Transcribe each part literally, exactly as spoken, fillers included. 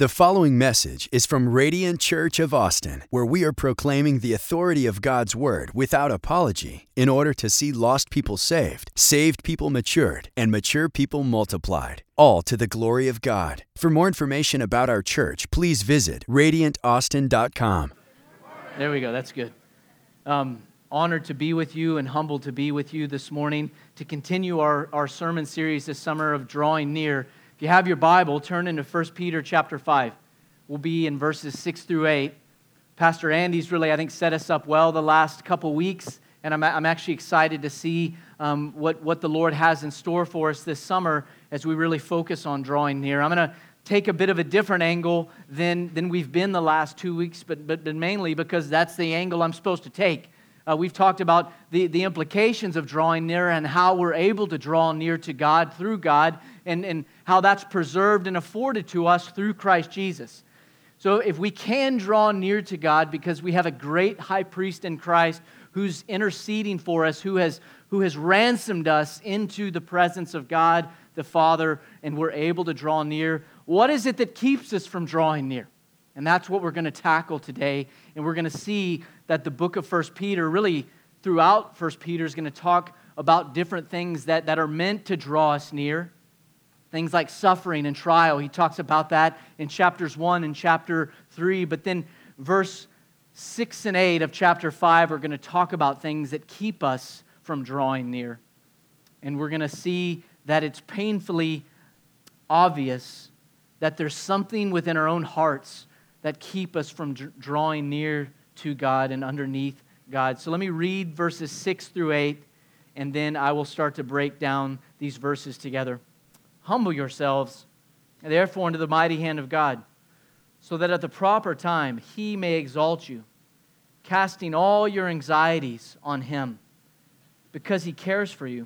The following message is from Radiant Church of Austin, where we are proclaiming the authority of God's Word without apology in order to see lost people saved, saved people matured, and mature people multiplied, all to the glory of God. For more information about our church, please visit radiant austin dot com. There we go. That's good. Um, honored to be with you and humbled to be with you this morning to continue our, our sermon series this summer of Drawing Near. If you have your Bible, turn into First Peter chapter five. We'll be in verses six through eight. Pastor Andy's really, I think, set us up well the last couple weeks, and I'm, I'm actually excited to see um, what, what the Lord has in store for us this summer as we really focus on drawing near. I'm going to take a bit of a different angle than, than we've been the last two weeks, but, but, but mainly because that's the angle I'm supposed to take. Uh, we've talked about the, the implications of drawing near and how we're able to draw near to God through God and, and how that's preserved and afforded to us through Christ Jesus. So if we can draw near to God because we have a great high priest in Christ who's interceding for us, who has, who has ransomed us into the presence of God the Father, and we're able to draw near, what is it that keeps us from drawing near? And that's what we're going to tackle today. And we're going to see that the book of First Peter, really throughout First Peter, is going to talk about different things that, that are meant to draw us near. Things like suffering and trial. He talks about that in chapters one and chapter three. But then verse six and eight of chapter five are going to talk about things that keep us from drawing near. And we're going to see that it's painfully obvious that there's something within our own hearts that keep us from drawing near to God and underneath God. So let me read verses six through eight, and then I will start to break down these verses together. Humble yourselves, therefore, into the mighty hand of God, so that at the proper time He may exalt you, casting all your anxieties on Him, because He cares for you.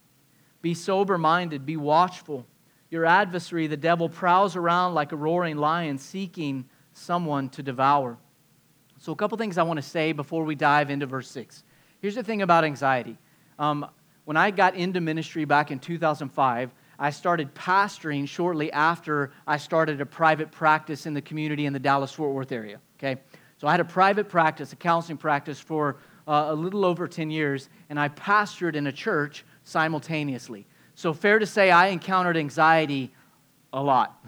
Be sober-minded, be watchful. Your adversary, the devil, prowls around like a roaring lion, seeking someone to devour. So a couple things I want to say before we dive into verse six. Here's the thing about anxiety. Um, when I got into ministry back in two thousand five, I started pastoring shortly after I started a private practice in the community in the Dallas-Fort Worth area. Okay, so I had a private practice, a counseling practice for uh, a little over ten years, and I pastored in a church simultaneously. So fair to say I encountered anxiety a lot.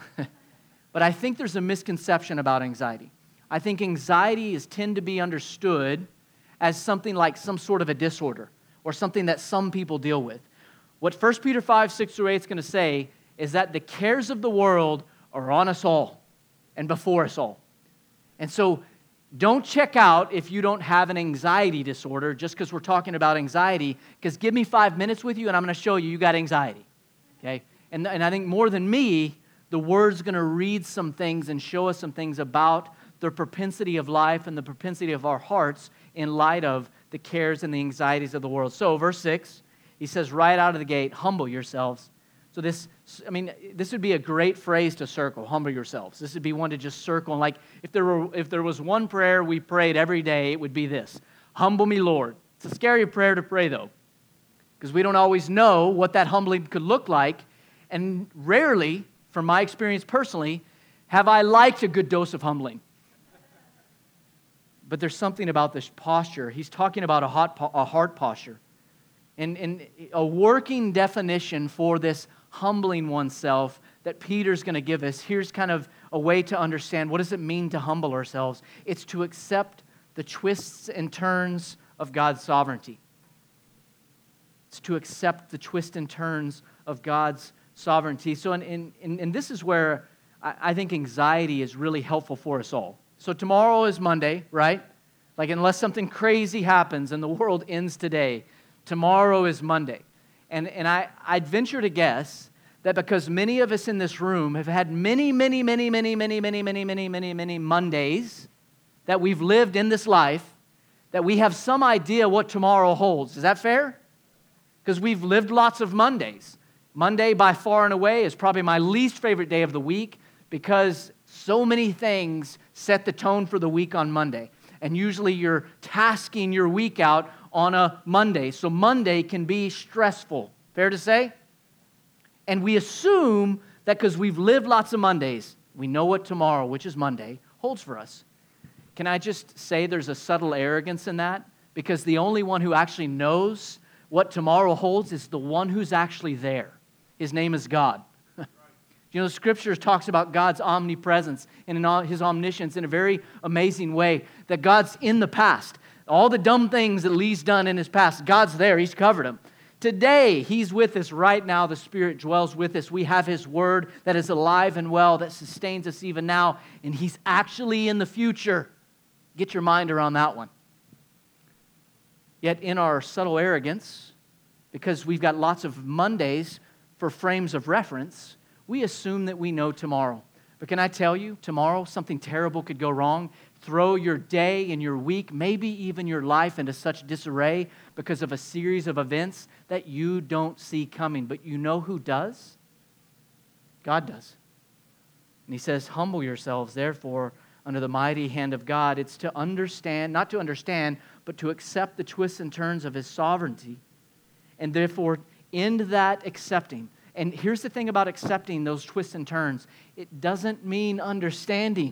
But I think there's a misconception about anxiety. I think anxiety is tend to be understood as something like some sort of a disorder or something that some people deal with. What First Peter five, six through eight is going to say is that the cares of the world are on us all and before us all. And so don't check out if you don't have an anxiety disorder just because we're talking about anxiety, because give me five minutes with you and I'm going to show you you got anxiety. Okay? And, and I think more than me, the Word's going to read some things and show us some things about the propensity of life and the propensity of our hearts in light of the cares and the anxieties of the world. So, verse six, he says right out of the gate, humble yourselves. So this, I mean, this would be a great phrase to circle, humble yourselves. This would be one to just circle. And like, if there were, if there was one prayer we prayed every day, it would be this: humble me, Lord. It's a scary prayer to pray, though, because we don't always know what that humbling could look like. And rarely, from my experience personally, have I liked a good dose of humbling. But there's something about this posture. He's talking about a, hot, a heart posture. And, and a working definition for this humbling oneself that Peter's going to give us. Here's kind of a way to understand what does it mean to humble ourselves. It's to accept the twists and turns of God's sovereignty. It's to accept the twists and turns of God's sovereignty. So, in, in, and this is where I, I think anxiety is really helpful for us all. So tomorrow is Monday, right? Like, unless something crazy happens and the world ends today, tomorrow is Monday. And, and I, I'd venture to guess that because many of us in this room have had many, many, many, many, many, many, many, many, many, many Mondays that we've lived in this life, that we have some idea what tomorrow holds. Is that fair? Because we've lived lots of Mondays. Monday, by far and away, is probably my least favorite day of the week because so many things set the tone for the week on Monday. And usually you're tasking your week out on a Monday. So Monday can be stressful. Fair to say? And we assume that because we've lived lots of Mondays, We know what tomorrow, which is Monday, holds for us. Can I just say there's a subtle arrogance in that? Because the only one who actually knows what tomorrow holds is the one who's actually there. His name is God. You know, the Scripture talks about God's omnipresence and in His omniscience in a very amazing way, that God's in the past. All the dumb things that Lee's done in his past, God's there. He's covered them. Today, He's with us right now. The Spirit dwells with us. We have His Word that is alive and well, that sustains us even now, and He's actually in the future. Get your mind around that one. Yet in our subtle arrogance, because we've got lots of Mondays for frames of reference, we assume that we know tomorrow. But can I tell you, tomorrow something terrible could go wrong, throw your day and your week, maybe even your life into such disarray because of a series of events that you don't see coming. But you know who does? God does. And He says, humble yourselves, therefore, under the mighty hand of God. It's to understand, not to understand, but to accept the twists and turns of His sovereignty. And therefore, in that accepting, and here's the thing about accepting those twists and turns. It doesn't mean understanding.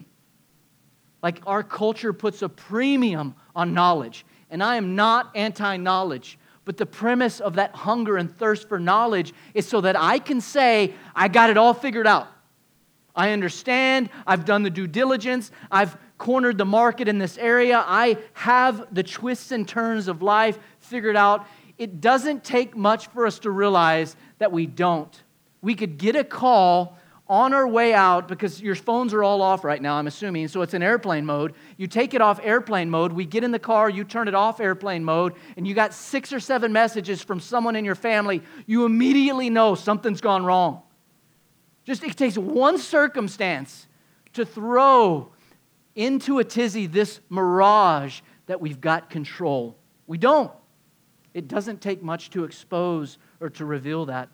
Like our culture puts a premium on knowledge. And I am not anti-knowledge. But the premise of that hunger and thirst for knowledge is so that I can say, I got it all figured out. I understand. I've done the due diligence. I've cornered the market in this area. I have the twists and turns of life figured out. It doesn't take much for us to realize that we don't. We could get a call on our way out, because your phones are all off right now, I'm assuming, so it's in airplane mode. You take it off airplane mode, we get in the car, you turn it off airplane mode, and you got six or seven messages from someone in your family. You immediately know something's gone wrong. Just it takes one circumstance to throw into a tizzy this mirage that we've got control. We don't. It doesn't take much to expose or to reveal that.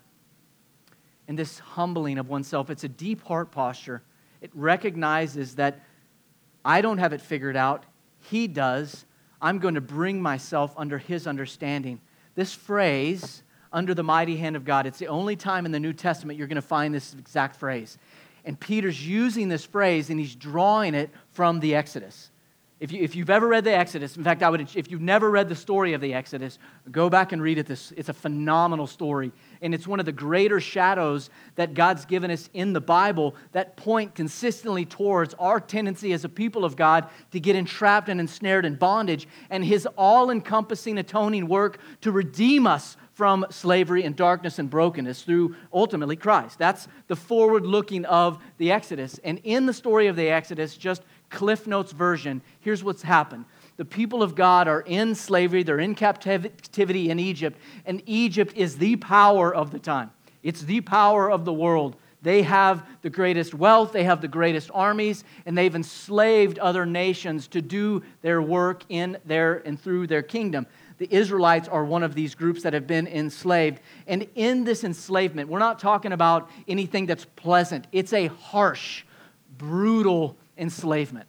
And this humbling of oneself, it's a deep heart posture. It recognizes that I don't have it figured out. He does. I'm going to bring myself under His understanding. This phrase, under the mighty hand of God, it's the only time in the New Testament you're going to find this exact phrase. And Peter's using this phrase, and he's drawing it from the Exodus. If, you, if you've ever read the Exodus, in fact, I would. If you've never read the story of the Exodus, go back and read it. This, it's a phenomenal story. And it's one of the greater shadows that God's given us in the Bible that point consistently towards our tendency as a people of God to get entrapped and ensnared in bondage, and His all-encompassing atoning work to redeem us from slavery and darkness and brokenness through ultimately Christ. That's the forward-looking of the Exodus. And in the story of the Exodus, just Cliff Notes version, here's what's happened. The people of God are in slavery, they're in captivity in Egypt, and Egypt is the power of the time. It's the power of the world. They have the greatest wealth, they have the greatest armies, and they've enslaved other nations to do their work in their and through their kingdom. The Israelites are one of these groups that have been enslaved. And in this enslavement, we're not talking about anything that's pleasant. It's a harsh, brutal enslavement.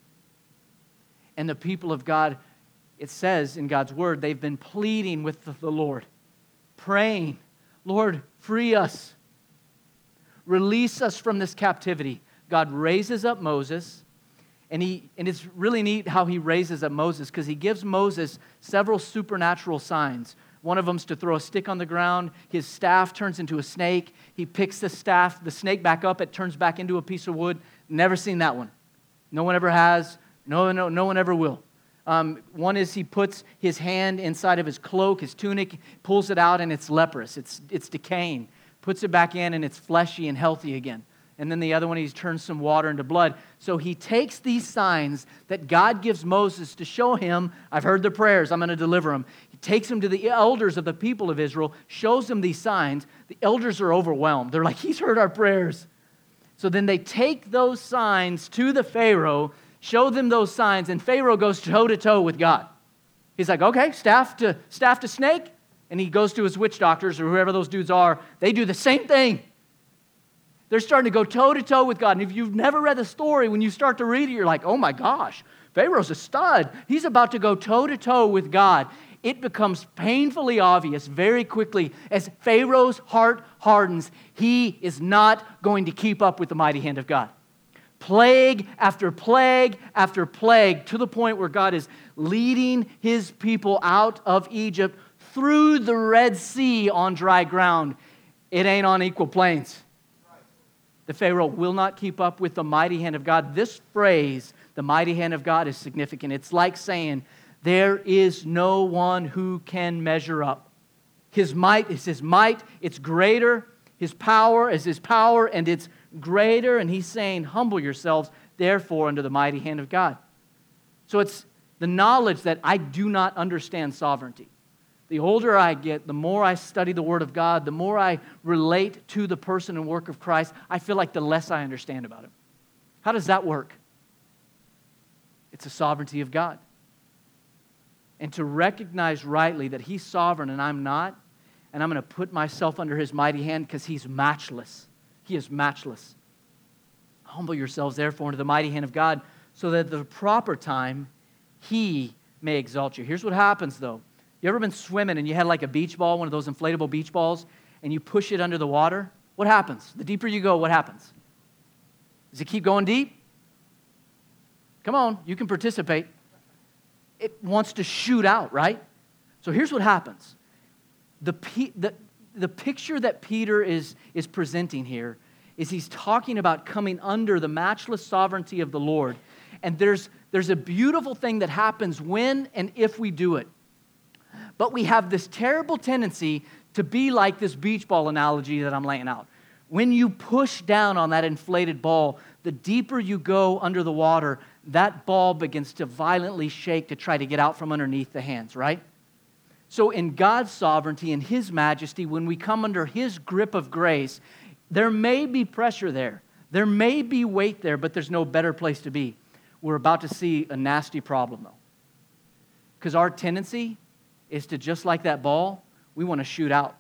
And the people of God, it says in God's Word, they've been pleading with the Lord, praying, Lord, free us. Release us from this captivity. God raises up Moses. And he and it's really neat how He raises up Moses, because He gives Moses several supernatural signs. One of them's to throw a stick on the ground. His staff turns into a snake. He picks the staff, the snake back up. It turns back into a piece of wood. Never seen that one. No one ever has. No, no, no one ever will. Um, one is he puts his hand inside of his cloak, his tunic, pulls it out, and it's leprous. It's it's decaying. Puts it back in, and it's fleshy and healthy again. And then the other one, he turns some water into blood. So he takes these signs that God gives Moses to show him, I've heard the prayers, I'm going to deliver them. He takes them to the elders of the people of Israel, shows them these signs. The elders are overwhelmed. They're like, He's heard our prayers. So then they take those signs to the Pharaoh, show them those signs, and Pharaoh goes toe-to-toe with God. He's like, okay, staff to, staff to snake. And he goes to his witch doctors or whoever those dudes are. They do the same thing. They're starting to go toe-to-toe with God. And if you've never read the story, when you start to read it, you're like, oh my gosh, Pharaoh's a stud. He's about to go toe-to-toe with God. It becomes painfully obvious very quickly as Pharaoh's heart hardens, he is not going to keep up with the mighty hand of God. plague after plague after plague, to the point where God is leading his people out of Egypt through the Red Sea on dry ground. It ain't on equal plains. The Pharaoh will not keep up with the mighty hand of God. This phrase, the mighty hand of God, is significant. It's like saying, there is no one who can measure up. His might is his might. It's greater. His power is his power, and it's greater. And he's saying, humble yourselves, therefore, under the mighty hand of God. So it's the knowledge that I do not understand sovereignty. The older I get, the more I study the Word of God, the more I relate to the person and work of Christ, I feel like the less I understand about Him. How does that work? It's the sovereignty of God. And to recognize rightly that He's sovereign and I'm not, and I'm going to put myself under His mighty hand because He's matchless. He is matchless. Humble yourselves, therefore, under the mighty hand of God, so that at the proper time He may exalt you. Here's what happens, though. You ever been swimming and you had like a beach ball, one of those inflatable beach balls, and you push it under the water? What happens? The deeper you go, what happens? Does it keep going deep? Come on, you can participate. It wants to shoot out, right? So here's what happens. The, the, the picture that Peter is, is presenting here is he's talking about coming under the matchless sovereignty of the Lord. And there's, there's a beautiful thing that happens when and if we do it. But we have this terrible tendency to be like this beach ball analogy that I'm laying out. When you push down on that inflated ball, the deeper you go under the water, that ball begins to violently shake to try to get out from underneath the hands, right? So in God's sovereignty and His majesty, when we come under His grip of grace, there may be pressure there. There may be weight there, but there's no better place to be. We're about to see a nasty problem, though. Because our tendency is to, just like that ball, we want to shoot out.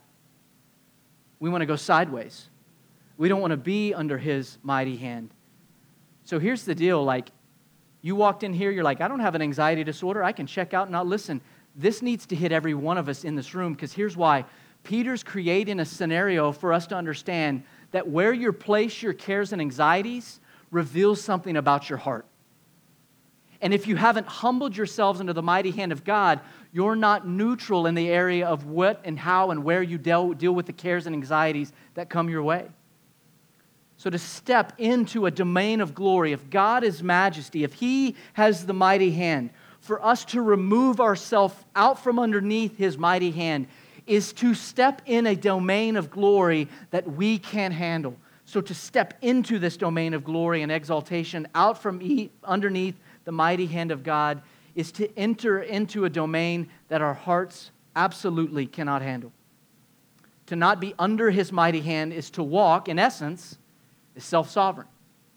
We want to go sideways. We don't want to be under His mighty hand. So here's the deal, like, you walked in here, you're like, I don't have an anxiety disorder, I can check out and not listen. This needs to hit every one of us in this room, because here's why. Peter's creating a scenario for us to understand that where you place your cares and anxieties reveals something about your heart. And if you haven't humbled yourselves under the mighty hand of God, you're not neutral in the area of what and how and where you deal, deal with the cares and anxieties that come your way. So to step into a domain of glory, if God is majesty, if He has the mighty hand, for us to remove ourselves out from underneath His mighty hand is to step in a domain of glory that we can't handle. So to step into this domain of glory and exaltation out from e- underneath the mighty hand of God is to enter into a domain that our hearts absolutely cannot handle. To not be under His mighty hand is to walk, in essence, is self-sovereign.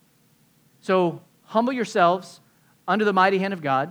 So humble yourselves under the mighty hand of God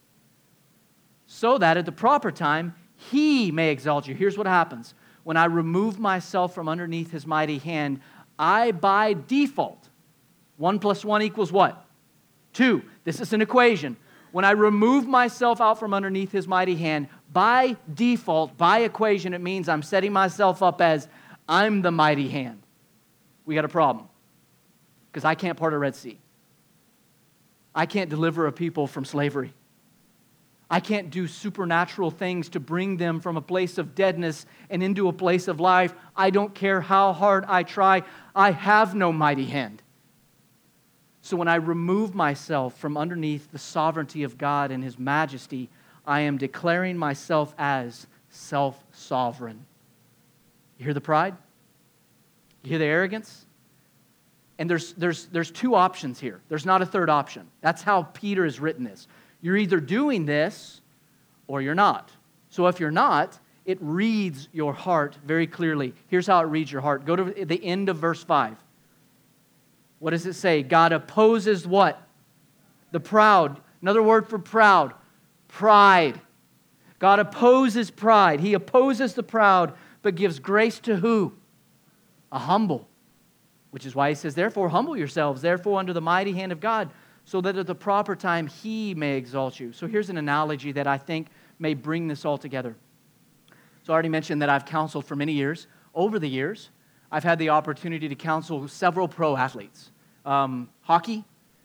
so that at the proper time He may exalt you. Here's what happens. When I remove myself from underneath His mighty hand, I by default, one plus one equals what? Two. This is an equation. When I remove myself out from underneath His mighty hand, by default, by equation, it means I'm setting myself up as I'm the mighty hand. We got a problem. Because I can't part a Red Sea. I can't deliver a people from slavery. I can't do supernatural things to bring them from a place of deadness and into a place of life. I don't care how hard I try. I have no mighty hand. So when I remove myself from underneath the sovereignty of God and His majesty, I am declaring myself as self-sovereign. You hear the pride? You hear the arrogance? And there's, there's, there's two options here. There's not a third option. That's how Peter has written this. You're either doing this or you're not. So if you're not, it reads your heart very clearly. Here's how it reads your heart. Go to the end of verse five. What does it say? God opposes what? The proud. Another word for proud. Pride. God opposes pride. He opposes the proud, but gives grace to who? A humble. Which is why he says, therefore, humble yourselves, therefore, under the mighty hand of God, so that at the proper time He may exalt you. So here's an analogy that I think may bring this all together. So I already mentioned that I've counseled for many years. Over the years, I've had the opportunity to counsel several pro athletes. Um, hockey,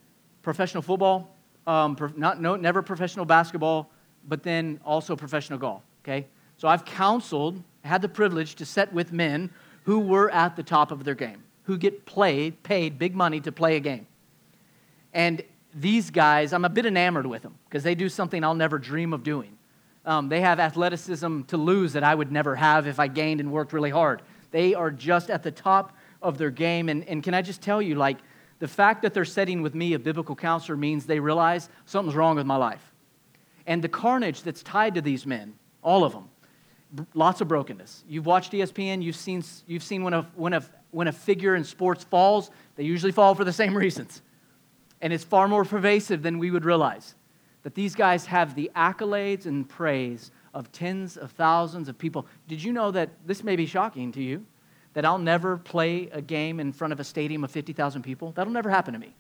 professional football, um, pro- not no, never professional basketball, but then also professional golf, okay? So I've counseled, had the privilege to sit with men who were at the top of their game, who get played, paid big money to play a game. And these guys, I'm a bit enamored with them because they do something I'll never dream of doing. Um, they have athleticism to lose that I would never have if I gained and worked really hard. They are just at the top of their game. And, and can I just tell you, like, the fact that they're sitting with me, a biblical counselor, means they realize something's wrong with my life. And the carnage that's tied to these men, all of them, b- lots of brokenness. You've watched E S P N, you've seen, you've seen when, a, when, a, when a figure in sports falls, they usually fall for the same reasons. And it's far more pervasive than we would realize. That these guys have the accolades and praise of tens of thousands of people. Did you know that, this may be shocking to you, that I'll never play a game in front of a stadium of fifty thousand people? That'll never happen to me.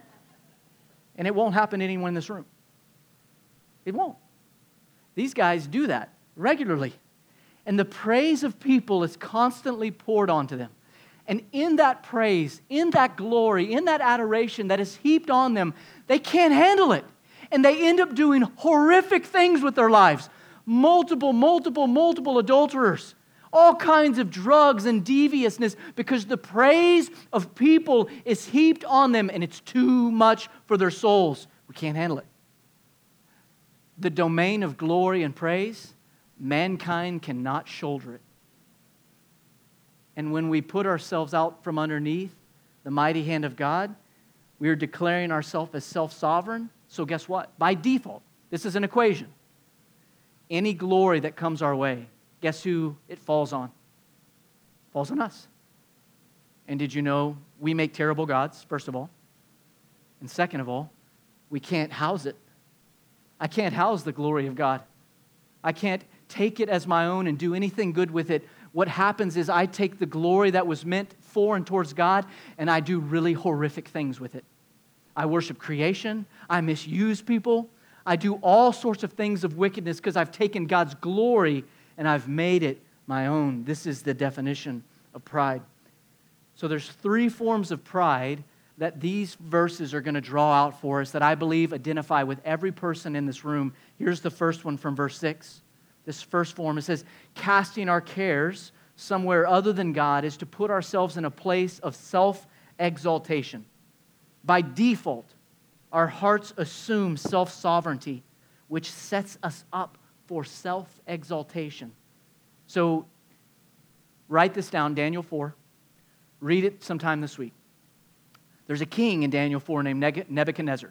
And it won't happen to anyone in this room. It won't. These guys do that regularly. And the praise of people is constantly poured onto them. And in that praise, in that glory, in that adoration that is heaped on them, they can't handle it. And they end up doing horrific things with their lives. Multiple, multiple, multiple adulterers. All kinds of drugs and deviousness because the praise of people is heaped on them and it's too much for their souls. We can't handle it. The domain of glory and praise, mankind cannot shoulder it. And when we put ourselves out from underneath the mighty hand of God, we are declaring ourselves as self-sovereign. So guess what? By default, this is an equation. Any glory that comes our way, guess who it falls on? It falls on us. And did you know we make terrible gods, first of all? And second of all, we can't house it. I can't house the glory of God. I can't take it as my own and do anything good with it. What happens is I take the glory that was meant for and towards God, and I do really horrific things with it. I worship creation. I misuse people. I do all sorts of things of wickedness because I've taken God's glory and I've made it my own. This is the definition of pride. So there's three forms of pride that these verses are going to draw out for us that I believe identify with every person in this room. Here's the first one from verse six. This first form, it says, casting our cares somewhere other than God is to put ourselves in a place of self-exaltation. By default, our hearts assume self-sovereignty, which sets us up for self-exaltation. So, write this down, Daniel four. Read it sometime this week. There's a king in Daniel four named Nebuchadnezzar.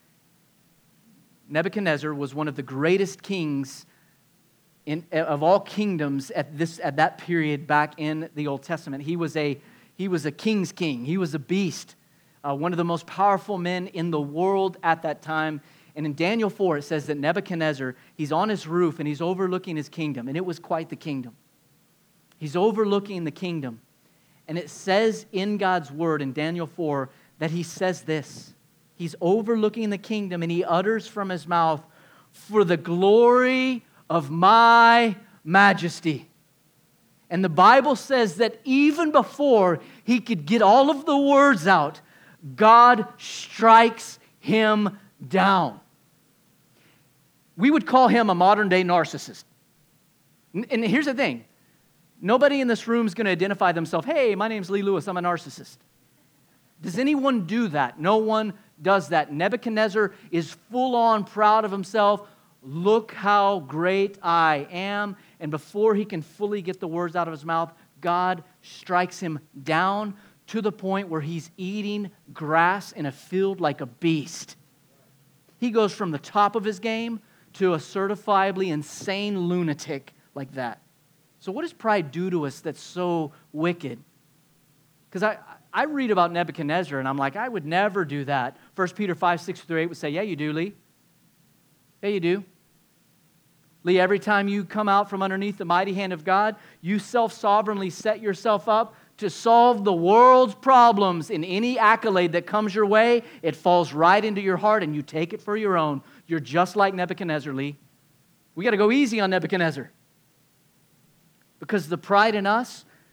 Nebuchadnezzar was one of the greatest kings in, of all kingdoms at this at that period back in the Old Testament. He was a he was a king's king. He was a beast. Uh, one of the most powerful men in the world at that time. And in Daniel four, it says that Nebuchadnezzar, he's on his roof and he's overlooking his kingdom. And it was quite the kingdom. He's overlooking the kingdom. And it says in God's word in Daniel four that he says this. He's overlooking the kingdom and he utters from his mouth, "For the glory of my majesty." And the Bible says that even before he could get all of the words out, God strikes him down. We would call him a modern-day narcissist. And here's the thing. Nobody in this room is going to identify themselves, "Hey, my name's Lee Lewis, I'm a narcissist." Does anyone do that? No one does that. Nebuchadnezzar is full-on proud of himself. Look how great I am. And before he can fully get the words out of his mouth, God strikes him down to the point where he's eating grass in a field like a beast. He goes from the top of his game to a certifiably insane lunatic like that. So what does pride do to us that's so wicked? Because I, I read about Nebuchadnezzar and I'm like, I would never do that. First Peter five, six through eight would say, yeah, you do, Lee. Yeah, you do. Lee, every time you come out from underneath the mighty hand of God, you self-sovereignly set yourself up to solve the world's problems. In any accolade that comes your way, it falls right into your heart and you take it for your own. You're just like Nebuchadnezzar, Lee. We got to go easy on Nebuchadnezzar. Because the pride in us,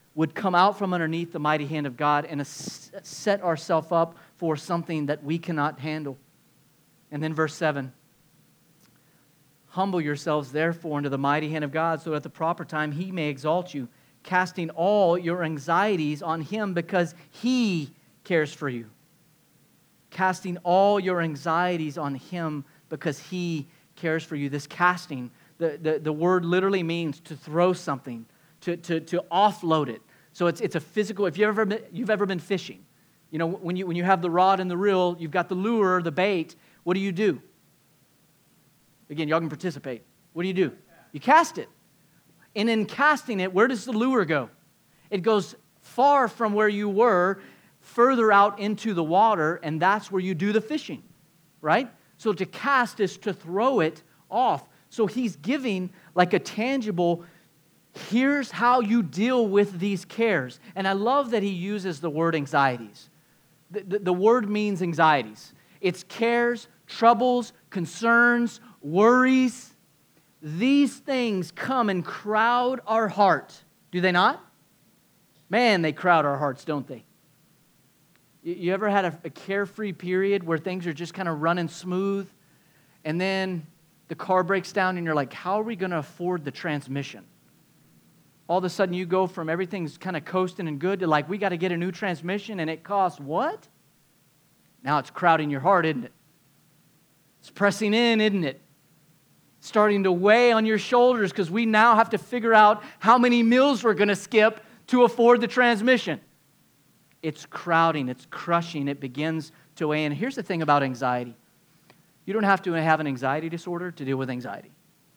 would come out from underneath the mighty hand of God and set ourselves up for something that we cannot handle. And then verse seven, humble yourselves therefore into the mighty hand of God, so at the proper time He may exalt you, casting all your anxieties on Him because He cares for you. Casting all your anxieties on Him because He cares for you. This casting, the, the, the word literally means to throw something, to, to, to offload it. So it's, it's a physical, if you've ever been, you've ever been fishing, you know, when you, when you have the rod and the reel, you've got the lure, the bait, what do you do? Again, y'all can participate. What do you do? You cast it. And in casting it, where does the lure go? It goes far from where you were, further out into the water, and that's where you do the fishing, right? So to cast is to throw it off. So He's giving like a tangible, here's how you deal with these cares. And I love that He uses the word anxieties. The, the, the word means anxieties. It's cares, troubles, concerns, worries. These things come and crowd our heart. Do they not? Man, they crowd our hearts, don't they? You ever had a, a carefree period where things are just kind of running smooth, and then the car breaks down and you're like, how are we going to afford the transmission? All of a sudden you go from everything's kind of coasting and good to like, we got to get a new transmission, and it costs what? Now it's crowding your heart, isn't it? It's pressing in, isn't it? Starting to weigh on your shoulders because we now have to figure out how many meals we're going to skip to afford the transmission. It's crowding, it's crushing, it begins to weigh in. Here's the thing about anxiety. You don't have to have an anxiety disorder to deal with anxiety.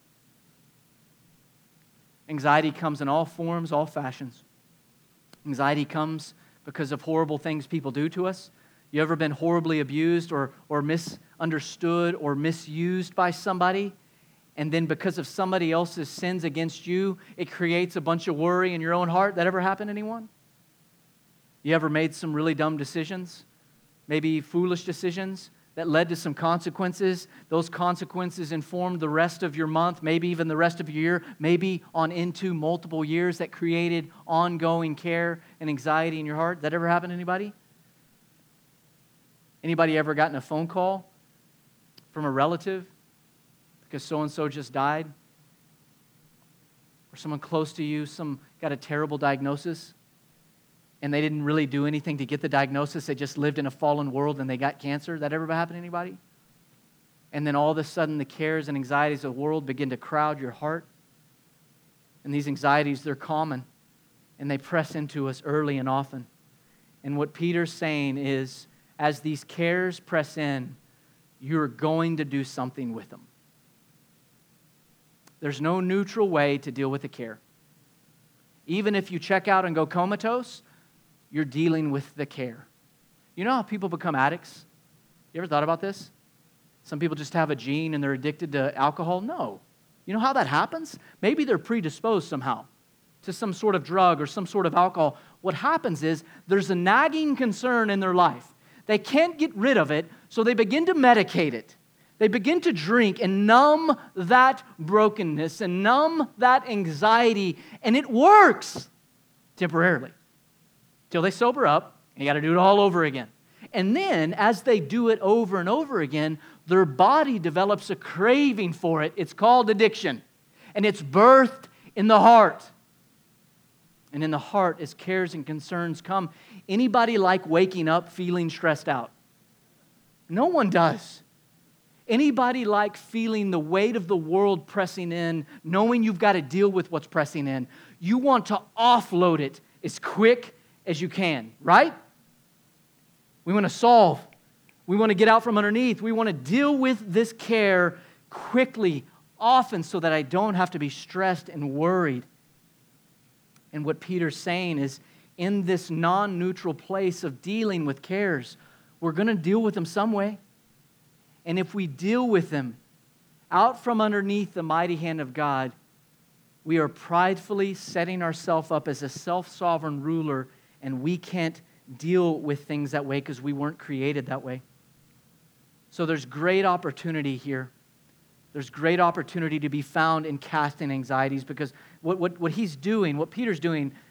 Anxiety comes in all forms, all fashions. Anxiety comes because of horrible things people do to us. You ever been horribly abused or, or misunderstood or misused by somebody? And then because of somebody else's sins against you, it creates a bunch of worry in your own heart. That ever happened to anyone? You ever made some really dumb decisions? Maybe foolish decisions that led to some consequences? Those consequences informed the rest of your month, maybe even the rest of your year, maybe on into multiple years that created ongoing care and anxiety in your heart. That ever happened to anybody? Anybody ever gotten a phone call from a relative because so-and-so just died? Or someone close to you, some got a terrible diagnosis, and they didn't really do anything to get the diagnosis. They just lived in a fallen world and they got cancer. That ever happened to anybody? And then all of a sudden the cares and anxieties of the world begin to crowd your heart. And these anxieties, they're common, and they press into us early and often. And what Peter's saying is, as these cares press in, you're going to do something with them. There's no neutral way to deal with a care. Even if you check out and go comatose, you're dealing with the care. You know how people become addicts? You ever thought about this? Some people just have a gene and they're addicted to alcohol? No. You know how that happens? Maybe they're predisposed somehow to some sort of drug or some sort of alcohol. What happens is there's a nagging concern in their life. They can't get rid of it, so they begin to medicate it. They begin to drink and numb that brokenness and numb that anxiety, and it works temporarily till they sober up, and you got to do it all over again. And then, as they do it over and over again, their body develops a craving for it. It's called addiction, and it's birthed in the heart. And in the heart, as cares and concerns come, anybody like waking up feeling stressed out? No one does. Anybody like feeling the weight of the world pressing in, knowing you've got to deal with what's pressing in? You want to offload it as quick as you can, right? We want to solve. We want to get out from underneath. We want to deal with this care quickly, often, so that I don't have to be stressed and worried. And what Peter's saying is, in this non-neutral place of dealing with cares, we're going to deal with them some way. And if we deal with them out from underneath the mighty hand of God, we are pridefully setting ourselves up as a self-sovereign ruler, and we can't deal with things that way because we weren't created that way. So there's great opportunity here. There's great opportunity to be found in casting anxieties, because what, what, what he's doing, what Peter's doing,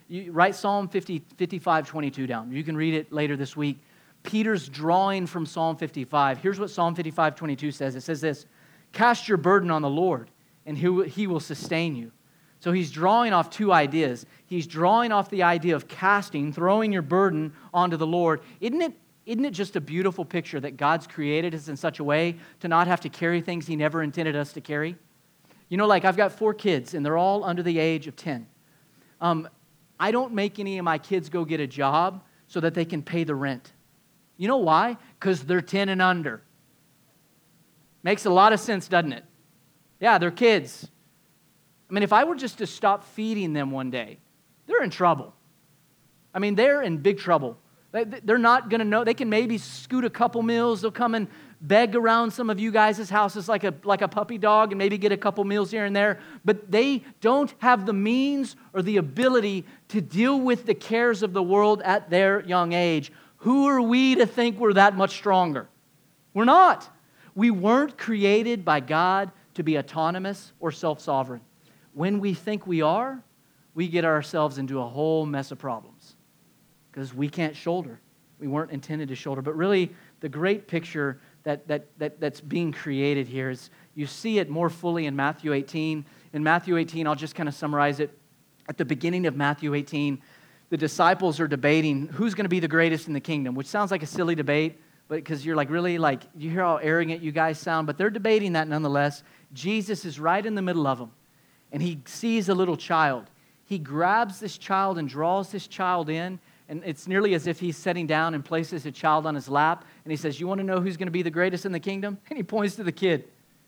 You write Psalm fifty, fifty-five, twenty-two down. You can read it later this week. Peter's drawing from Psalm fifty-five. Here's what Psalm fifty-five, twenty-two says. It says this, cast your burden on the Lord, and he will, he will sustain you. So he's drawing off two ideas. He's drawing off the idea of casting, throwing your burden onto the Lord. Isn't it, isn't it just a beautiful picture that God's created us in such a way to not have to carry things He never intended us to carry? You know, like I've got four kids, and they're all under the age of ten. Um, I don't make any of my kids go get a job so that they can pay the rent. You know why? Because they're ten and under. Makes a lot of sense, doesn't it? Yeah, they're kids. I mean, if I were just to stop feeding them one day, they're in trouble. I mean, they're in big trouble. They're not going to know. They can maybe scoot a couple meals. They'll come and beg around some of you guys' houses like a, like a puppy dog and maybe get a couple meals here and there. But they don't have the means or the ability to deal with the cares of the world at their young age. Who are we to think we're that much stronger? We're not. We weren't created by God to be autonomous or self-sovereign. When we think we are, we get ourselves into a whole mess of problems because we can't shoulder. We weren't intended to shoulder. But really, the great picture that, that, that, that's being created here is you see it more fully in Matthew eighteen. In Matthew eighteen, I'll just kind of summarize it. At the beginning of Matthew eighteen, the disciples are debating who's going to be the greatest in the kingdom, which sounds like a silly debate, but because you're like, really, like, you hear how arrogant you guys sound, but they're debating that nonetheless. Jesus is right in the middle of them, and he sees a little child. He grabs this child and draws this child in, and it's nearly as if he's sitting down and places a child on his lap, and he says, you want to know who's going to be the greatest in the kingdom? And he points to the kid.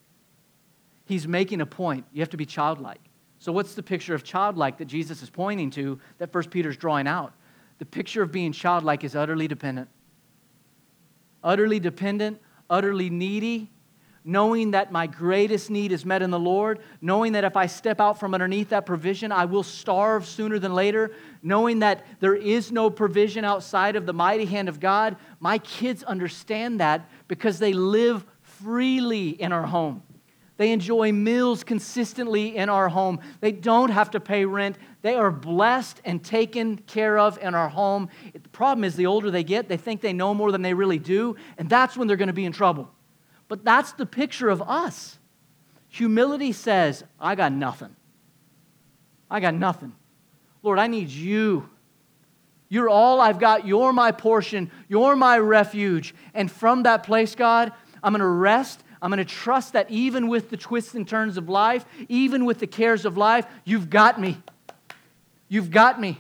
He's making a point. You have to be childlike. So what's the picture of childlike that Jesus is pointing to that First Peter's drawing out? The picture of being childlike is utterly dependent. Utterly dependent, utterly needy, knowing that my greatest need is met in the Lord, knowing that if I step out from underneath that provision, I will starve sooner than later, knowing that there is no provision outside of the mighty hand of God. My kids understand that because they live freely in our home. They enjoy meals consistently in our home. They don't have to pay rent. They are blessed and taken care of in our home. The problem is the older they get, they think they know more than they really do, and that's when they're going to be in trouble. But that's the picture of us. Humility says, I got nothing. I got nothing. Lord, I need you. You're all I've got. You're my portion. You're my refuge. And from that place, God, I'm going to rest. I'm going to trust that even with the twists and turns of life, even with the cares of life, you've got me. You've got me.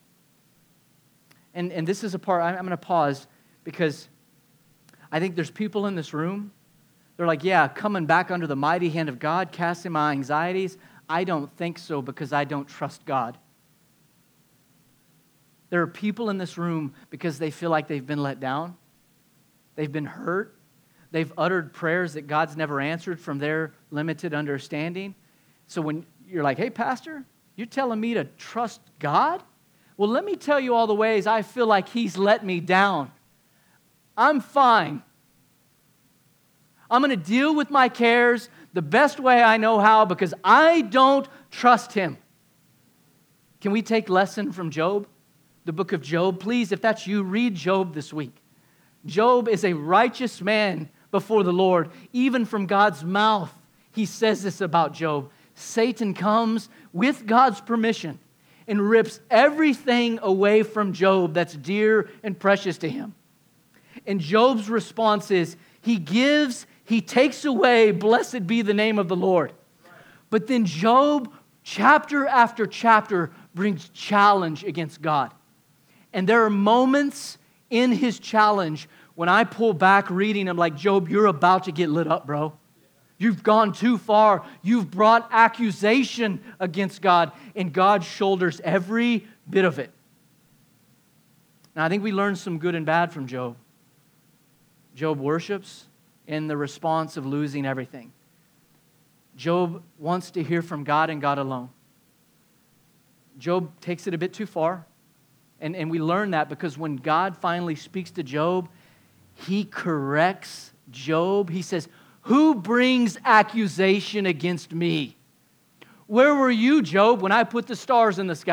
And, and this is a part, I'm going to pause because I think there's people in this room, they're like, yeah, coming back under the mighty hand of God, casting my anxieties. I don't think so because I don't trust God. There are people in this room because they feel like they've been let down. They've been hurt. They've uttered prayers that God's never answered from their limited understanding. So when you're like, hey, pastor, you're telling me to trust God? Well, let me tell you all the ways I feel like He's let me down. I'm fine. I'm going to deal with my cares the best way I know how because I don't trust Him. Can we take lesson from Job? The book of Job. Please, if that's you, read Job this week. Job is a righteous man before the Lord. Even from God's mouth, he says this about Job. Satan comes with God's permission and rips everything away from Job that's dear and precious to him. And Job's response is, he gives, he takes away, blessed be the name of the Lord. But then Job, chapter after chapter, brings challenge against God. And there are moments in his challenge when I pull back reading, I'm like, Job, you're about to get lit up, bro. You've gone too far. You've brought accusation against God, and God shoulders every bit of it. Now, I think we learned some good and bad from Job. Job worships in the response of losing everything. Job wants to hear from God and God alone. Job takes it a bit too far. And, and we learn that because when God finally speaks to Job, He corrects Job. He says, who brings accusation against me? Where were you, Job, when I put the stars in the sky?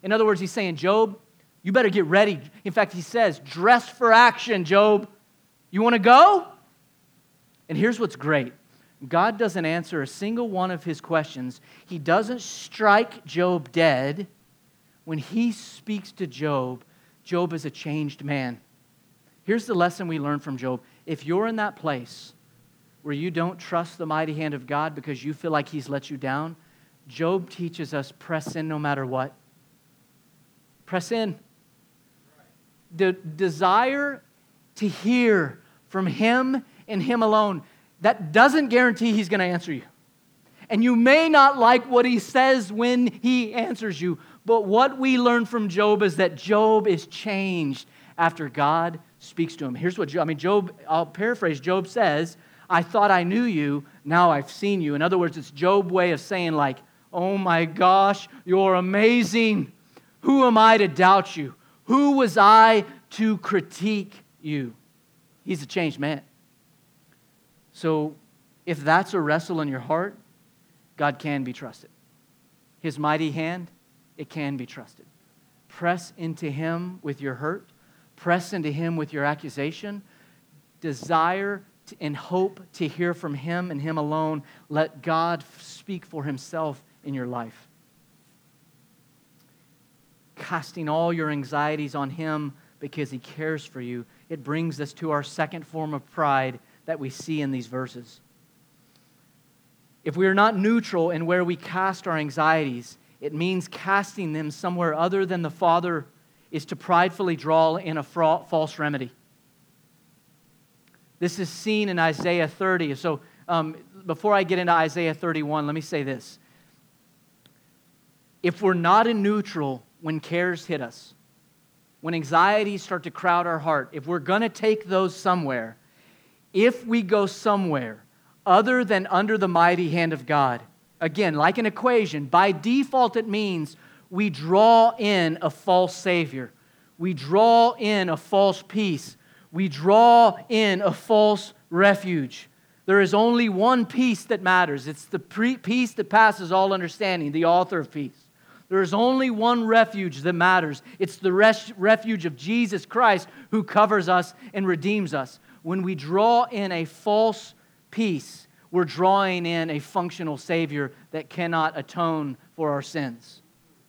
In other words, he's saying, Job, you better get ready. In fact, he says, dress for action, Job. You want to go? And here's what's great. God doesn't answer a single one of his questions. He doesn't strike Job dead. When he speaks to Job, Job is a changed man. Here's the lesson we learn from Job. If you're in that place where you don't trust the mighty hand of God because you feel like he's let you down, Job teaches us press in no matter what. Press in. The desire to hear from him and him alone, that doesn't guarantee he's going to answer you. And you may not like what he says when he answers you, but what we learn from Job is that Job is changed after God speaks to him. Here's what Job, I mean, Job, I'll paraphrase, Job says, I thought I knew you, now I've seen you. In other words, it's Job's way of saying like, oh my gosh, you're amazing. Who am I to doubt you? Who was I to critique you? He's a changed man. So if that's a wrestle in your heart, God can be trusted. His mighty hand, it can be trusted. Press into him with your hurt. Press into him with your accusation. Desire to, and hope to hear from him and him alone. Let God speak for himself in your life. Casting all your anxieties on him because he cares for you. It brings us to our second form of pride that we see in these verses. If we are not neutral in where we cast our anxieties, it means casting them somewhere other than the Father is to pridefully draw in a false remedy. This is seen in Isaiah thirty. So um, before I get into Isaiah thirty-one, let me say this. If we're not in neutral when cares hit us, when anxieties start to crowd our heart, if we're going to take those somewhere, if we go somewhere other than under the mighty hand of God, again, like an equation, by default it means we draw in a false Savior. We draw in a false peace. We draw in a false refuge. There is only one peace that matters. It's the pre- peace that passes all understanding, the author of peace. There is only one refuge that matters. It's the res- refuge of Jesus Christ who covers us and redeems us. When we draw in a false peace, we're drawing in a functional Savior that cannot atone for our sins.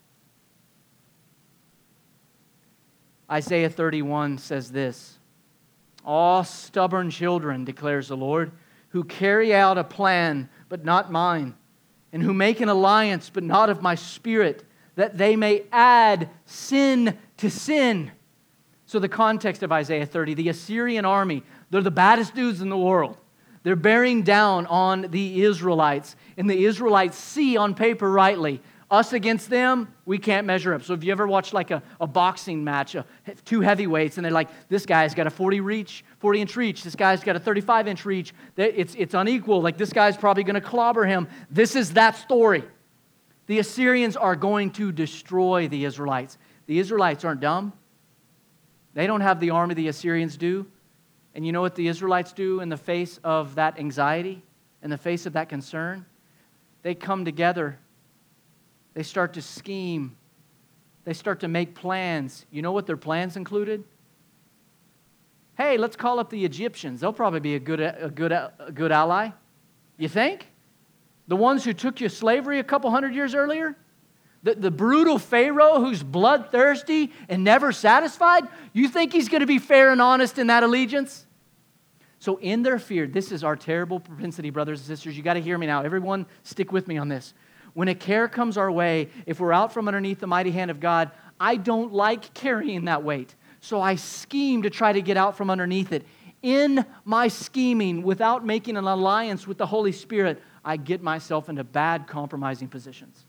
Isaiah thirty-one says this, "All stubborn children, declares the Lord, who carry out a plan, but not mine, and who make an alliance, but not of my spirit, that they may add sin to sin." So the context of Isaiah thirty, the Assyrian army, they're the baddest dudes in the world. They're bearing down on the Israelites, and the Israelites see on paper rightly, us against them, we can't measure up. So if you ever watched like a, a boxing match, uh, two heavyweights, and they're like, this guy's got a forty reach, forty inch reach, this guy's got a thirty-five inch reach, it's, it's unequal, like this guy's probably going to clobber him. This is that story. The Assyrians are going to destroy the Israelites. The Israelites aren't dumb. They don't have the army the Assyrians do. And you know what the Israelites do in the face of that anxiety, in the face of that concern? They come together. They start to scheme. They start to make plans. You know what their plans included? Hey, let's call up the Egyptians. They'll probably be a good, a good, a good ally. You think? The ones who took you to slavery a couple hundred years earlier? The, the brutal Pharaoh who's bloodthirsty and never satisfied? You think he's going to be fair and honest in that allegiance? So in their fear, this is our terrible propensity, brothers and sisters. You got to hear me now. Everyone stick with me on this. When a care comes our way, if we're out from underneath the mighty hand of God, I don't like carrying that weight. So I scheme to try to get out from underneath it. In my scheming, without making an alliance with the Holy Spirit, I get myself into bad, compromising positions.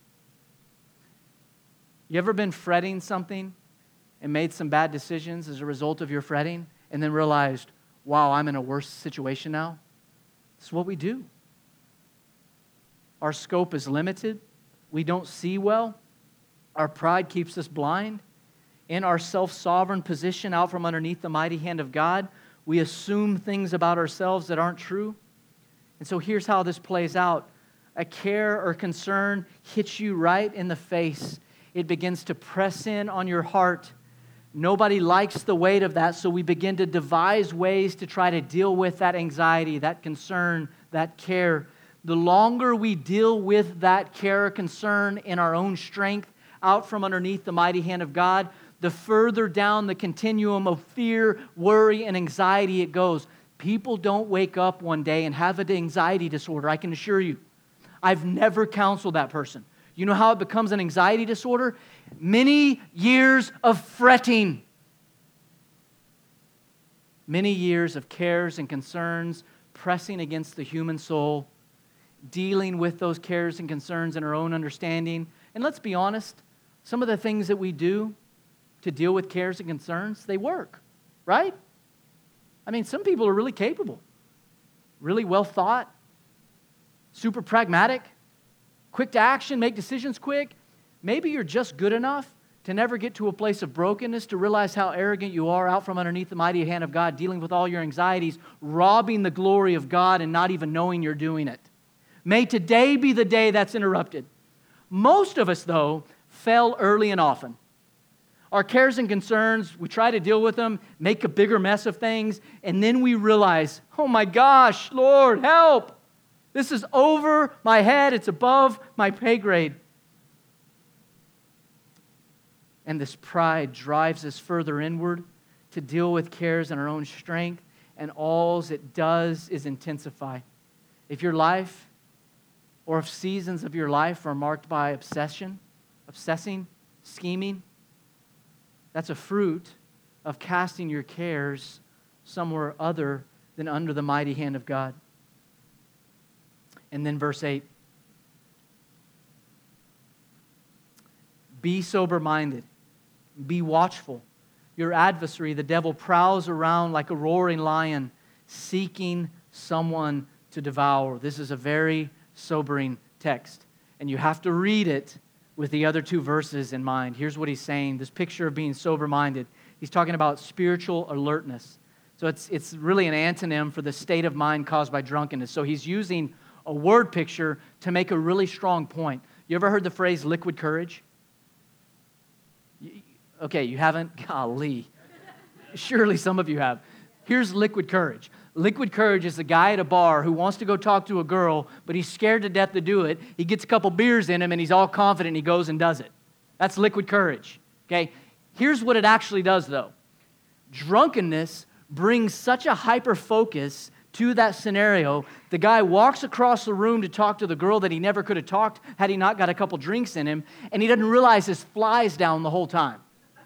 You ever been fretting something and made some bad decisions as a result of your fretting and then realized, wow, I'm in a worse situation now? This is what we do. Our scope is limited. We don't see well. Our pride keeps us blind. In our self-sovereign position out from underneath the mighty hand of God, we assume things about ourselves that aren't true. And so here's how this plays out. A care or concern hits you right in the face. It begins to press in on your heart. Nobody likes the weight of that, so we begin to devise ways to try to deal with that anxiety, that concern, that care. The longer we deal with that care or concern in our own strength, out from underneath the mighty hand of God, the further down the continuum of fear, worry, and anxiety it goes. People don't wake up one day and have an anxiety disorder, I can assure you. I've never counseled that person. You know how it becomes an anxiety disorder? Many years of fretting. Many years of cares and concerns pressing against the human soul, dealing with those cares and concerns in our own understanding. And let's be honest, some of the things that we do to deal with cares and concerns, they work, right? I mean, some people are really capable, really well thought, super pragmatic, quick to action, make decisions quick. Maybe you're just good enough to never get to a place of brokenness, to realize how arrogant you are out from underneath the mighty hand of God, dealing with all your anxieties, robbing the glory of God and not even knowing you're doing it. May today be the day that's interrupted. Most of us, though, fail early and often. Our cares and concerns, we try to deal with them, make a bigger mess of things, and then we realize, oh my gosh, Lord, help! This is over my head. It's above my pay grade. And this pride drives us further inward to deal with cares in our own strength, and all it does is intensify. If your life or if seasons of your life are marked by obsession, obsessing, scheming, that's a fruit of casting your cares somewhere other than under the mighty hand of God. And then verse eight. Be sober-minded. Be watchful. Your adversary, the devil, prowls around like a roaring lion, seeking someone to devour. This is a very sobering text. And you have to read it with the other two verses in mind. Here's what he's saying. This picture of being sober-minded. He's talking about spiritual alertness. So it's, it's really an antonym for the state of mind caused by drunkenness. So he's using a word picture to make a really strong point. You ever heard the phrase liquid courage? Okay, you haven't? Golly. Surely some of you have. Here's liquid courage. Liquid courage is a guy at a bar who wants to go talk to a girl, but he's scared to death to do it. He gets a couple beers in him and he's all confident and he goes and does it. That's liquid courage. Okay? Here's what it actually does though. Drunkenness brings such a hyper focus to that scenario. The guy walks across the room to talk to the girl that he never could have talked had he not got a couple drinks in him, and he doesn't realize his fly's down the whole time.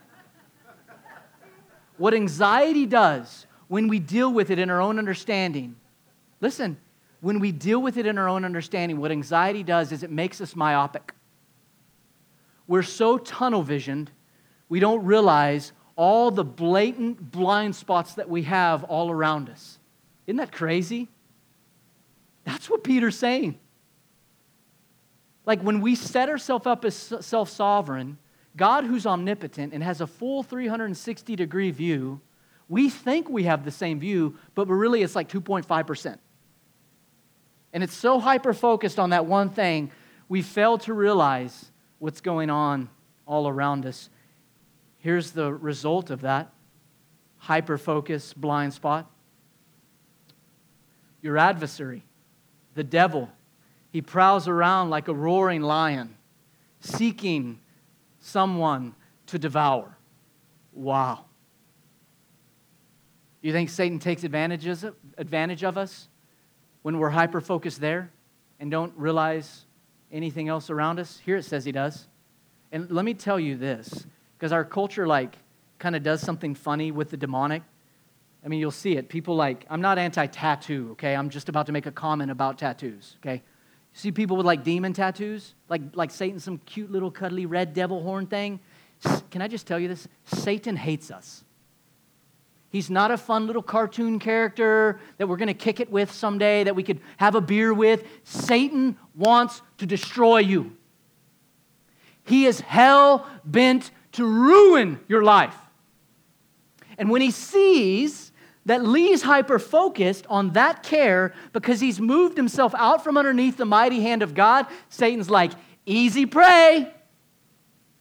What anxiety does when we deal with it in our own understanding, listen, when we deal with it in our own understanding, what anxiety does is it makes us myopic. We're so tunnel visioned, we don't realize all the blatant blind spots that we have all around us. Isn't that crazy? That's what Peter's saying. Like when we set ourselves up as self-sovereign, God who's omnipotent and has a full three hundred sixty degree view, we think we have the same view, but really it's like two point five percent. And it's so hyper-focused on that one thing, we fail to realize what's going on all around us. Here's the result of that hyper-focus blind spot. Your adversary, the devil, he prowls around like a roaring lion, seeking someone to devour. Wow. You think Satan takes advantage of us when we're hyper-focused there and don't realize anything else around us? Here it says he does. And let me tell you this, because our culture like kind of does something funny with the demonic. I mean, you'll see it. People like, I'm not anti-tattoo, okay? I'm just about to make a comment about tattoos, okay? You see people with like demon tattoos? Like, like Satan, some cute little cuddly red devil horn thing? Can I just tell you this? Satan hates us. He's not a fun little cartoon character that we're going to kick it with someday, that we could have a beer with. Satan wants to destroy you. He is hell-bent to ruin your life. And when he sees that Lee's hyper-focused on that care because he's moved himself out from underneath the mighty hand of God, Satan's like, easy prey.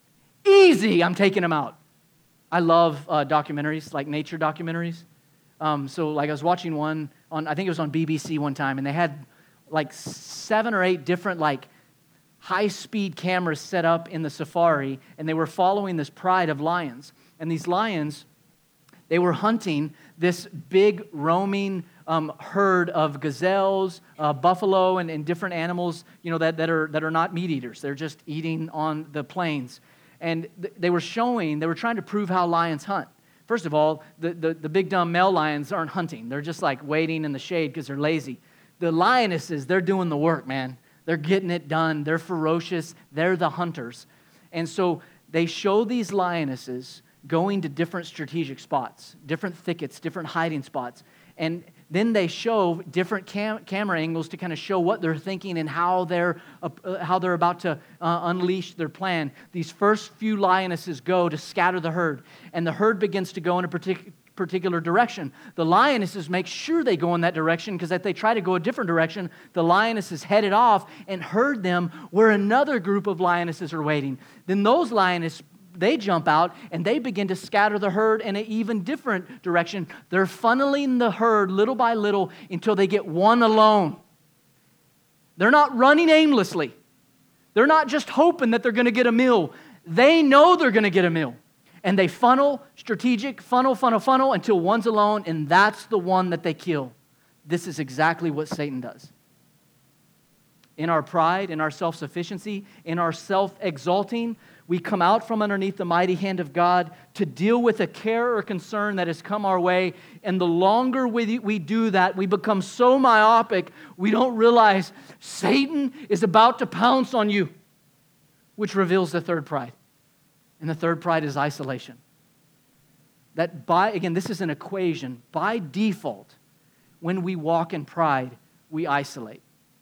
Easy, I'm taking him out. I love uh, documentaries, like nature documentaries. Um, so like I was watching one on, I think it was on B B C one time, and they had like seven or eight different like high-speed cameras set up in the safari, and they were following this pride of lions. And these lions, they were hunting this big roaming um, herd of gazelles, uh, buffalo, and, and different animals, you know, that, that are that are not meat eaters. They're just eating on the plains. And th- they were showing, they were trying to prove how lions hunt. First of all, the, the, the big dumb male lions aren't hunting. They're just like waiting in the shade because they're lazy. The lionesses, they're doing the work, man. They're getting it done. They're ferocious. They're the hunters. And so they show these lionesses going to different strategic spots, different thickets, different hiding spots. And then they show different cam- camera angles to kind of show what they're thinking and how they're uh, how they're about to uh, unleash their plan. These first few lionesses go to scatter the herd, and the herd begins to go in a particular particular direction. The lionesses make sure they go in that direction, because if they try to go a different direction, the lionesses headed off and herd them where another group of lionesses are waiting. Then those lionesses, they jump out and they begin to scatter the herd in an even different direction. They're funneling the herd little by little until they get one alone. They're not running aimlessly. They're not just hoping that they're going to get a meal. They know they're going to get a meal. And they funnel, strategic, funnel, funnel, funnel, until one's alone, and that's the one that they kill. This is exactly what Satan does. In our pride, in our self-sufficiency, in our self-exalting, we come out from underneath the mighty hand of God to deal with a care or concern that has come our way. And the longer we, we do that, we become so myopic, we don't realize Satan is about to pounce on you, which reveals the third pride. And the third pride is isolation. That by, again, this is an equation. By default, when we walk in pride, we isolate.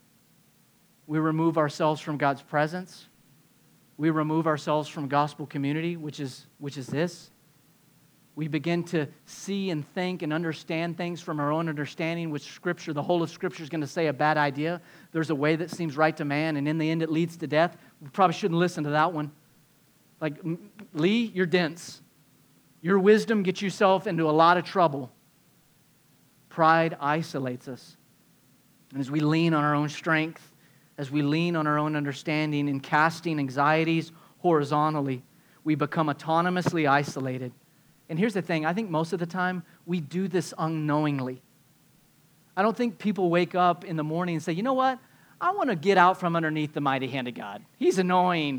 We remove ourselves from God's presence. We remove ourselves from gospel community, which is, which is this. We begin to see and think and understand things from our own understanding, which Scripture, the whole of Scripture is going to say a bad idea. There's a way that seems right to man, and in the end it leads to death. We probably shouldn't listen to that one. Like, Lee, you're dense. Your wisdom gets yourself into a lot of trouble. Pride isolates us. And as we lean on our own strength, as we lean on our own understanding and casting anxieties horizontally, we become autonomously isolated. And here's the thing, I think most of the time we do this unknowingly. I don't think people wake up in the morning and say, you know what? I want to get out from underneath the mighty hand of God. He's annoying.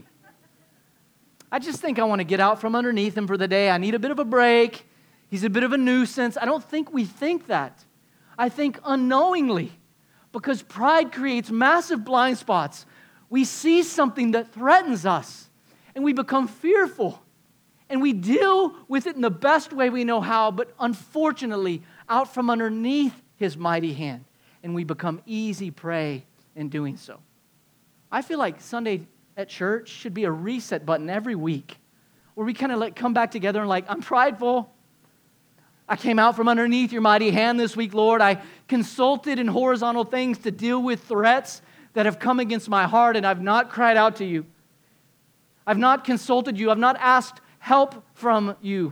I just think I want to get out from underneath him for the day. I need a bit of a break. He's a bit of a nuisance. I don't think we think that. I think unknowingly, because pride creates massive blind spots. We see something that threatens us, and we become fearful, and we deal with it in the best way we know how, but unfortunately, out from underneath his mighty hand, and we become easy prey in doing so. I feel like Sunday at church should be a reset button every week where we kind of like come back together and like, I'm prideful. I came out from underneath your mighty hand this week, Lord. I consulted in horizontal things to deal with threats that have come against my heart, and I've not cried out to you. I've not consulted you. I've not asked help from you.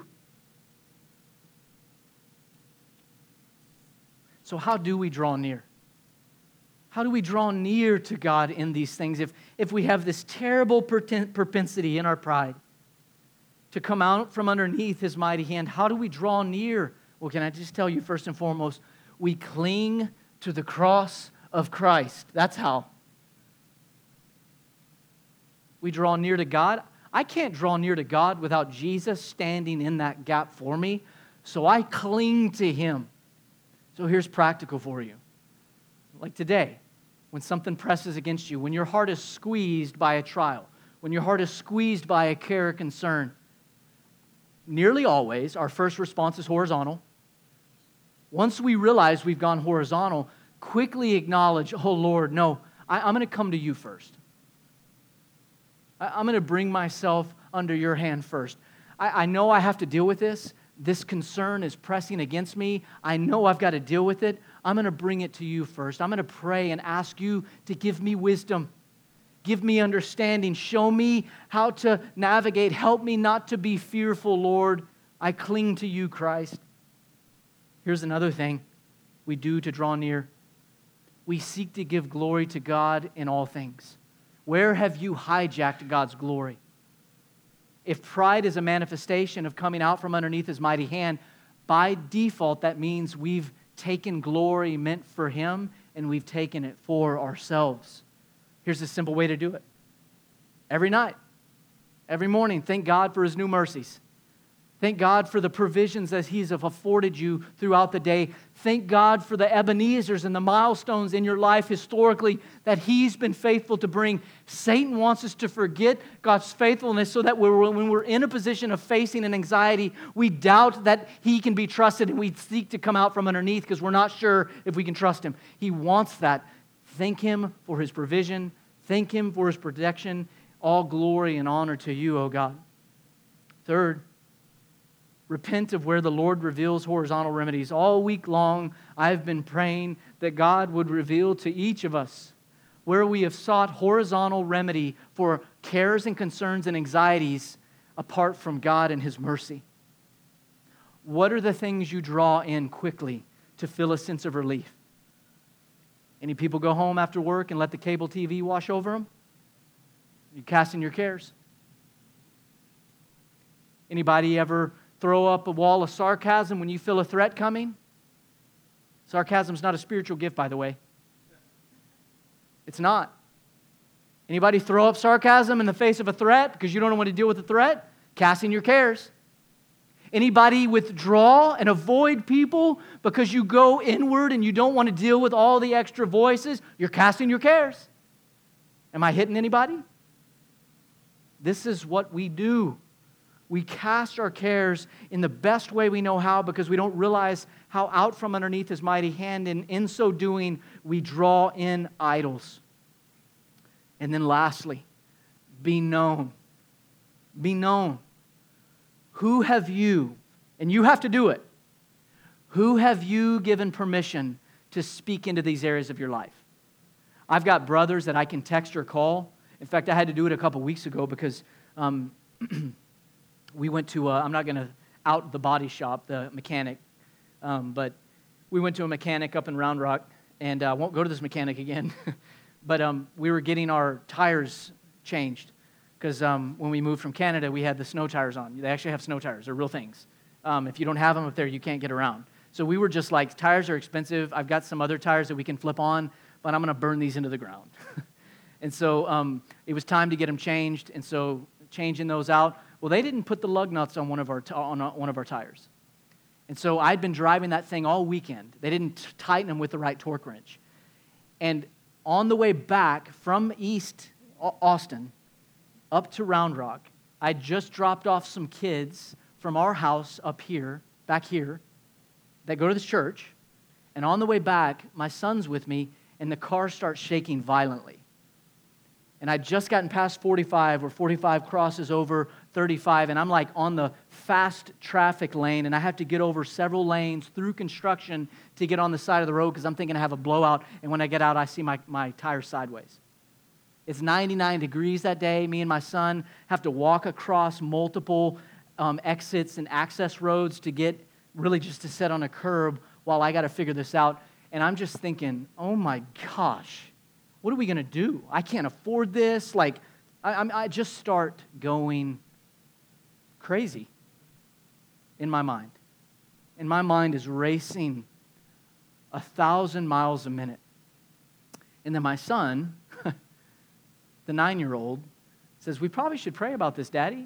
So how do we draw near? How do we draw near to God in these things if, if we have this terrible propensity in our pride to come out from underneath his mighty hand? How do we draw near? Well, can I just tell you, first and foremost, we cling to the cross of Christ. That's how. We draw near to God. I can't draw near to God without Jesus standing in that gap for me, so I cling to him. So here's practical for you. Like today, when something presses against you, when your heart is squeezed by a trial, when your heart is squeezed by a care or concern, nearly always our first response is horizontal. Once we realize we've gone horizontal, quickly acknowledge, oh Lord, no, I, I'm going to come to you first. I, I'm going to bring myself under your hand first. I, I know I have to deal with this. This concern is pressing against me. I know I've got to deal with it. I'm going to bring it to you first. I'm going to pray and ask you to give me wisdom. Give me understanding. Show me how to navigate. Help me not to be fearful, Lord. I cling to you, Christ. Here's another thing we do to draw near. We seek to give glory to God in all things. Where have you hijacked God's glory? If pride is a manifestation of coming out from underneath His mighty hand, by default, that means we've taken glory meant for Him and we've taken it for ourselves. Here's a simple way to do it. Every night, every morning, thank God for His new mercies. Thank God for the provisions that He's afforded you throughout the day. Thank God for the Ebenezers and the milestones in your life historically that He's been faithful to bring. Satan wants us to forget God's faithfulness so that we're, when we're in a position of facing an anxiety, we doubt that He can be trusted and we seek to come out from underneath because we're not sure if we can trust Him. He wants that. Thank Him for His provision. Thank Him for His protection. All glory and honor to you, O God. Third, repent of where the Lord reveals horizontal remedies. All week long, I've been praying that God would reveal to each of us where we have sought horizontal remedy for cares and concerns and anxieties apart from God and His mercy. What are the things you draw in quickly to feel a sense of relief? Any people go home after work and let the cable T V wash over them? You casting your cares? Anybody ever throw up a wall of sarcasm when you feel a threat coming? Sarcasm's not a spiritual gift, by the way. It's not. Anybody throw up sarcasm in the face of a threat because you don't know what to deal with the threat? Casting your cares. Anybody withdraw and avoid people because you go inward and you don't want to deal with all the extra voices? You're casting your cares. Am I hitting anybody? This is what we do. We cast our cares in the best way we know how because we don't realize how out from underneath His mighty hand, and in so doing, we draw in idols. And then lastly, be known. Be known. Who have you, and you have to do it, who have you given permission to speak into these areas of your life? I've got brothers that I can text or call. In fact, I had to do it a couple weeks ago because um, we went to, a, I'm not going to out the body shop, the mechanic, um, but we went to a mechanic up in Round Rock, and I uh, won't go to this mechanic again, but um, we were getting our tires changed because um, when we moved from Canada, we had the snow tires on. They actually have snow tires. They're real things. Um, if you don't have them up there, you can't get around. So we were just like, tires are expensive. I've got some other tires that we can flip on, but I'm going to burn these into the ground. And so um, it was time to get them changed, and so changing those out. Well, they didn't put the lug nuts on one of our t- on one of our tires. And so I'd been driving that thing all weekend. They didn't t- tighten them with the right torque wrench. And on the way back from East Austin up to Round Rock, I just dropped off some kids from our house up here, back here, that go to the church. And on the way back, my son's with me, and the car starts shaking violently. And I'd just gotten past forty-five, where forty-five crosses over thirty-five, and I'm like on the fast traffic lane, and I have to get over several lanes through construction to get on the side of the road because I'm thinking I have a blowout, and when I get out, I see my, my tire sideways. It's ninety-nine degrees that day. Me and my son have to walk across multiple um, exits and access roads to get, really just to sit on a curb while I got to figure this out. And I'm just thinking, oh my gosh, what are we going to do? I can't afford this. Like, I, I just start going crazy in my mind. And my mind is racing a thousand miles a minute. And then my son, the nine-year-old, says, we probably should pray about this, Daddy.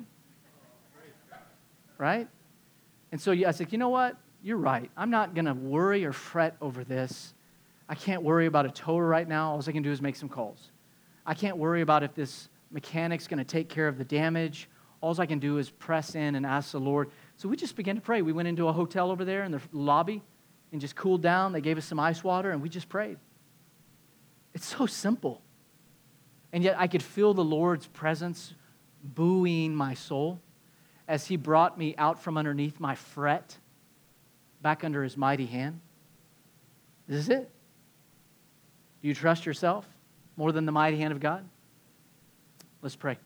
Right? And so I said, you know what? You're right. I'm not going to worry or fret over this. I can't worry about a tower right now. All I can do is make some calls. I can't worry about if this mechanic's going to take care of the damage. All I can do is press in and ask the Lord. So we just began to pray. We went into a hotel over there in the lobby and just cooled down. They gave us some ice water, and we just prayed. It's so simple. And yet I could feel the Lord's presence buoying my soul as He brought me out from underneath my fret back under His mighty hand. This is it. Do you trust yourself more than the mighty hand of God? Let's pray.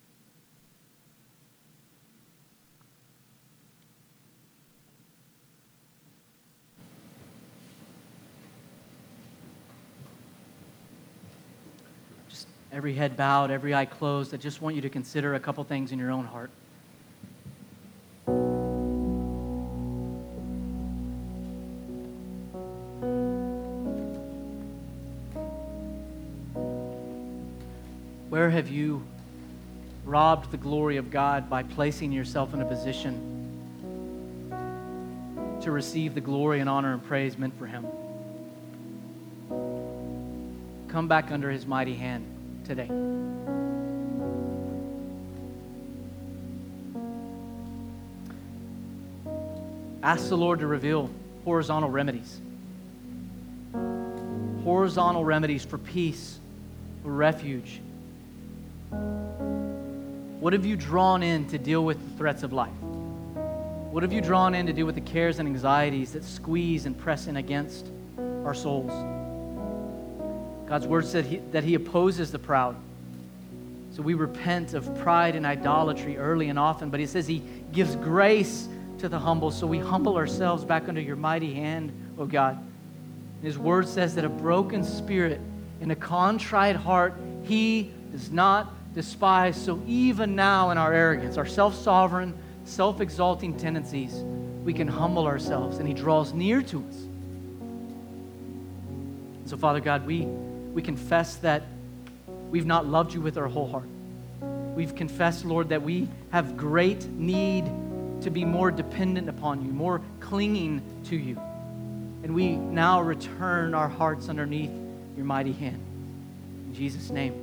Just every head bowed, every eye closed. I just want you to consider a couple things in your own heart. Where have you robbed the glory of God by placing yourself in a position to receive the glory and honor and praise meant for Him? Come back under His mighty hand today. Ask the Lord to reveal horizontal remedies. Horizontal remedies for peace, for refuge. What have you drawn in to deal with the threats of life? What have you drawn in to deal with the cares and anxieties that squeeze and press in against our souls? God's word said he, that He opposes the proud. So we repent of pride and idolatry early and often, but He says He gives grace to the humble. So we humble ourselves back under your mighty hand, oh God. And His word says that a broken spirit and a contrite heart He does not despise. So even now in our arrogance, our self-sovereign, self-exalting tendencies, we can humble ourselves and He draws near to us. So Father God, we, we confess that we've not loved You with our whole heart. We've confessed, Lord, that we have great need to be more dependent upon You, more clinging to You. And we now return our hearts underneath Your mighty hand. In Jesus' name.